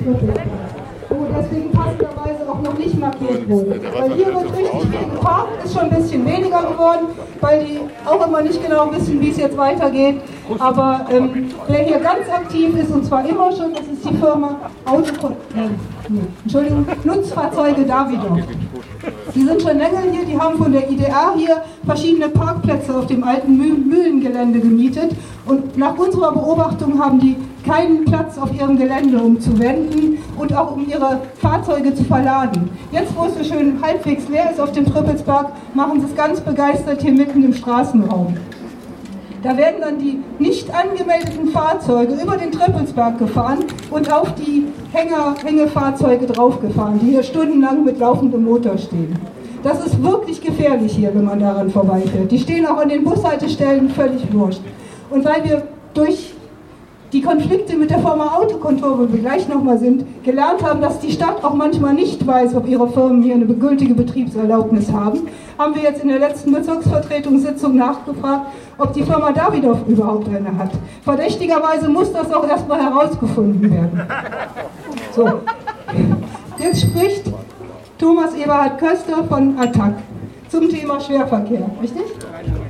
wo deswegen passenderweise auch noch nicht markiert wurde. Weil hier wird richtig viel geparkt, ist schon ein bisschen weniger geworden, weil die auch immer nicht genau wissen, wie es jetzt weitergeht. Aber wer hier ganz aktiv ist, und zwar immer schon, das ist die Firma Nutzfahrzeuge Davidoff. Die sind schon länger hier, die haben von der IDA hier verschiedene Parkplätze auf dem alten Mühlengelände gemietet und nach unserer Beobachtung haben die keinen Platz auf ihrem Gelände, um zu wenden und auch um ihre Fahrzeuge zu verladen. Jetzt, wo es so schön halbwegs leer ist auf dem Trippelsberg, machen sie es ganz begeistert hier mitten im Straßenraum. Da werden dann die nicht angemeldeten Fahrzeuge über den Trippelsberg gefahren und auf die Hängefahrzeuge draufgefahren, die hier stundenlang mit laufendem Motor stehen. Das ist wirklich gefährlich hier, wenn man daran vorbeifährt. Die stehen auch an den Bushaltestellen völlig wurscht. Und weil wir durch die Konflikte mit der Firma Autokontor, wo wir gleich nochmal sind, gelernt haben, dass die Stadt auch manchmal nicht weiß, ob ihre Firmen hier eine gültige Betriebserlaubnis haben, haben wir jetzt in der letzten Bezirksvertretungssitzung nachgefragt, ob die Firma Davidoff überhaupt eine hat. Verdächtigerweise muss das auch erstmal herausgefunden werden. So. Jetzt spricht Thomas Eberhard Köster von ATTAC zum Thema Schwerverkehr, richtig?